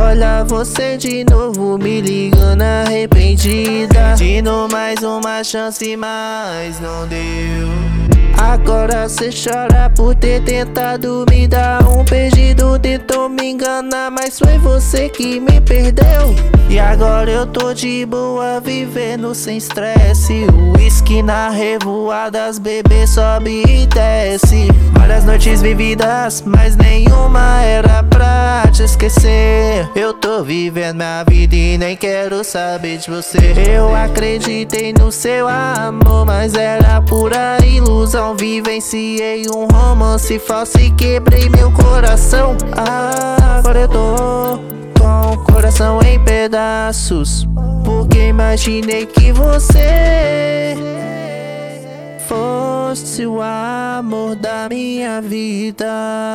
Olha você de novo me ligando arrependida, pedindo mais uma chance, mas não deu. Agora cê chora por ter tentado me dar um perdido. Tentou me enganar, mas foi você que me perdeu. E agora eu tô de boa, vivendo sem estresse. O uísque na revoada, as bebês sobe e desce. Várias noites vividas, mas nenhuma era pra te esquecer. Eu tô vivendo minha vida e nem quero saber de você. Eu acreditei no seu amor, mas era pura ilusão. Vivenciei um romance falso e quebrei meu coração. Agora eu tô com o coração em pedaços, porque imaginei que você fosse o amor da minha vida.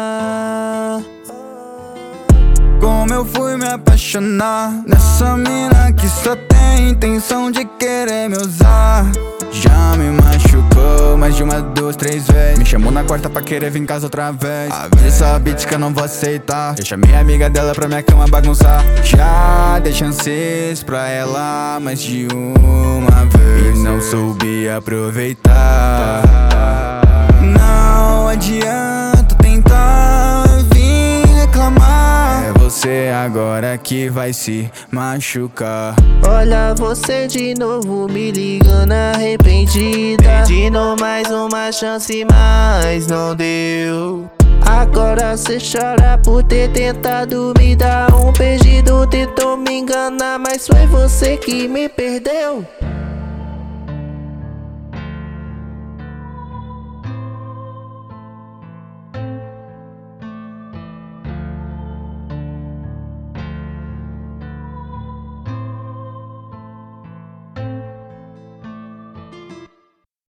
Como eu fui me apaixonar nessa mina que só tem intenção de querer me usar. Já me machucou mais de uma, duas, três vezes. Me chamou na quarta pra querer vir em casa outra vez. Avisa essa bitch que eu não vou aceitar. Eu chamei a amiga dela pra minha cama bagunçar. Já dei chances pra ela mais de uma vez e não soube aproveitar. Não adianta tentar vir reclamar. É você agora que vai se machucar. Olha você de novo me ligando arrependida, pedindo mais uma chance, mas não deu. Agora cê chora por ter tentado me dar um perdido. Tentou me enganar, mas foi você que me perdeu.